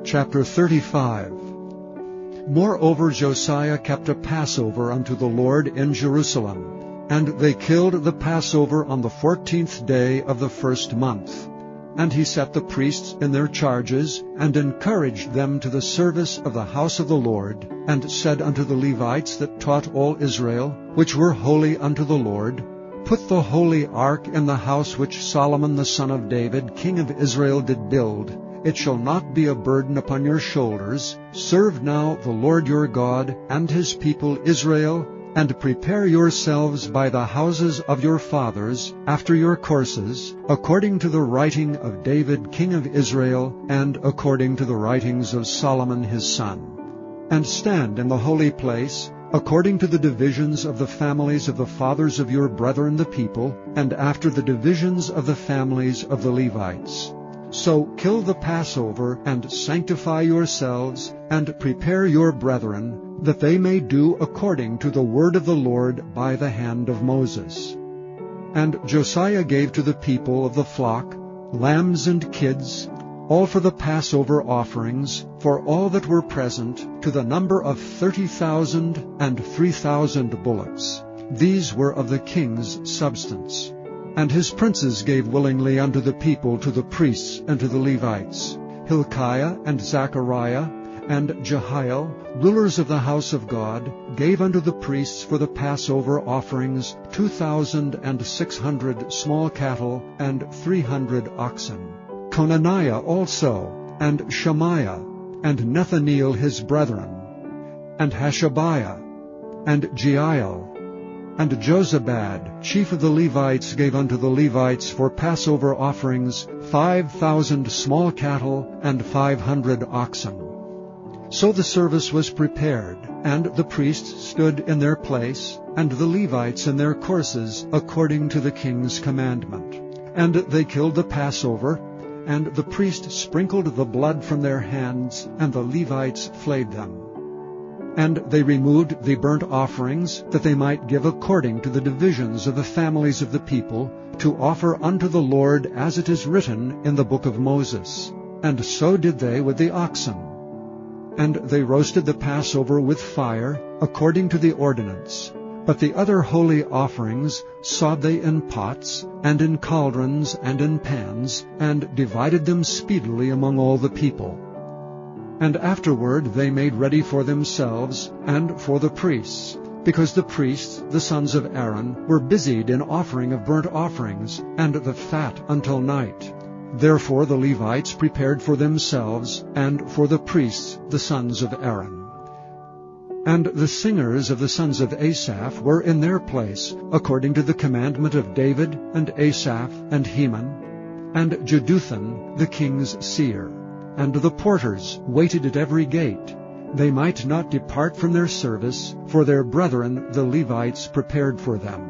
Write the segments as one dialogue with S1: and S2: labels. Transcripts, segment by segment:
S1: Chapter 35. Moreover Josiah kept a Passover unto the Lord in Jerusalem, and they killed the Passover on the 14th day of the first month. And he set the priests in their charges, and encouraged them to the service of the house of the Lord, and said unto the Levites that taught all Israel, which were holy unto the Lord, Put the holy ark in the house which Solomon the son of David, king of Israel, did build. It shall not be a burden upon your shoulders. Serve now the Lord your God and his people Israel, and prepare yourselves by the houses of your fathers, after your courses, according to the writing of David king of Israel, and according to the writings of Solomon his son. And stand in the holy place, according to the divisions of the families of the fathers of your brethren the people, and after the divisions of the families of the Levites. So kill the Passover, and sanctify yourselves, and prepare your brethren, that they may do according to the word of the Lord by the hand of Moses. And Josiah gave to the people of the flock lambs and kids, all for the Passover offerings, for all that were present, to the number of 30,000 and 3,000 bullocks. These were of the king's substance. And his princes gave willingly unto the people, to the priests and to the Levites, Hilkiah and Zechariah and Jehiel, rulers of the house of God, gave unto the priests for the Passover offerings 2,600 small cattle and 300 oxen. Conaniah also, and Shemaiah, and Nethaneel his brethren, and Hashabiah, and Jeiel, and Jozabad, chief of the Levites, gave unto the Levites for Passover offerings 5,000 small cattle and 500 oxen. So the service was prepared, and the priests stood in their place, and the Levites in their courses, according to the king's commandment. And they killed the Passover, and the priest sprinkled the blood from their hands, and the Levites flayed them. And they removed the burnt offerings, that they might give according to the divisions of the families of the people, to offer unto the Lord as it is written in the book of Moses. And so did they with the oxen. And they roasted the Passover with fire, according to the ordinance. But the other holy offerings sawed they in pots, and in cauldrons, and in pans, and divided them speedily among all the people. And afterward they made ready for themselves and for the priests, because the priests, the sons of Aaron, were busied in offering of burnt offerings, and the fat until night. Therefore the Levites prepared for themselves, and for the priests, the sons of Aaron. And the singers of the sons of Asaph were in their place, according to the commandment of David, and Asaph, and Heman, and Jeduthun, the king's seer. And the porters waited at every gate. They might not depart from their service, for their brethren the Levites prepared for them.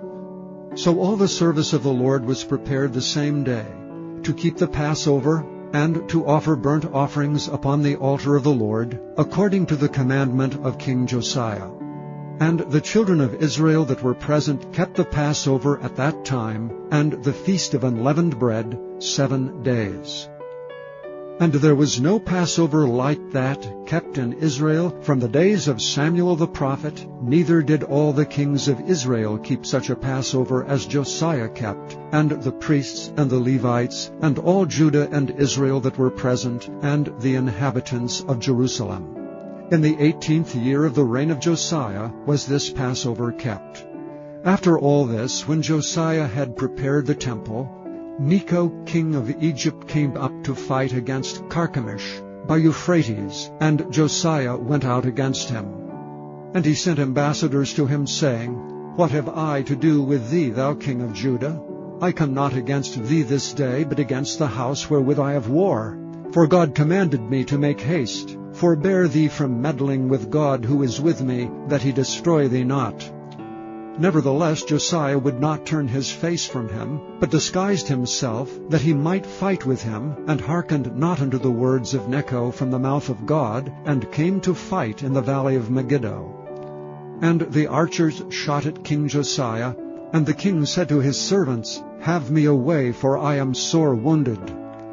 S1: So all the service of the Lord was prepared the same day, to keep the Passover, and to offer burnt offerings upon the altar of the Lord, according to the commandment of King Josiah. And the children of Israel that were present kept the Passover at that time, and the feast of unleavened bread 7 days. And there was no Passover like that kept in Israel from the days of Samuel the prophet, neither did all the kings of Israel keep such a Passover as Josiah kept, and the priests and the Levites, and all Judah and Israel that were present, and the inhabitants of Jerusalem. In the 18th year of the reign of Josiah was this Passover kept. After all this, when Josiah had prepared the temple, Necho king of Egypt came up to fight against Carchemish by Euphrates, and Josiah went out against him. And he sent ambassadors to him, saying, What have I to do with thee, thou king of Judah? I come not against thee this day, but against the house wherewith I have war. For God commanded me to make haste. Forbear thee from meddling with God who is with me, that he destroy thee not. Nevertheless Josiah would not turn his face from him, but disguised himself, that he might fight with him, and hearkened not unto the words of Necho from the mouth of God, and came to fight in the valley of Megiddo. And the archers shot at King Josiah, and the king said to his servants, Have me away, for I am sore wounded.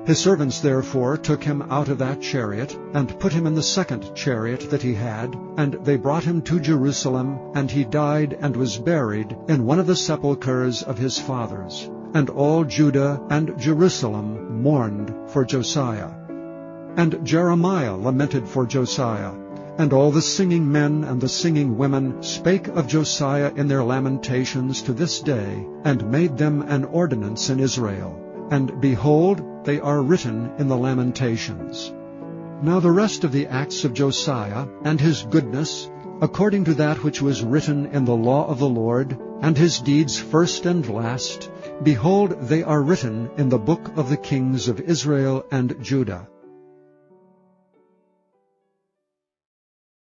S1: His servants therefore took him out of that chariot, and put him in the second chariot that he had, and they brought him to Jerusalem, and he died and was buried in one of the sepulchres of his fathers. And all Judah and Jerusalem mourned for Josiah. And Jeremiah lamented for Josiah, and all the singing men and the singing women spake of Josiah in their lamentations to this day, and made them an ordinance in Israel. And behold, they are written in the Lamentations. Now the rest of the acts of Josiah, and his goodness, according to that which was written in the law of the Lord, and his deeds first and last, behold, they are written in the book of the kings of Israel and Judah.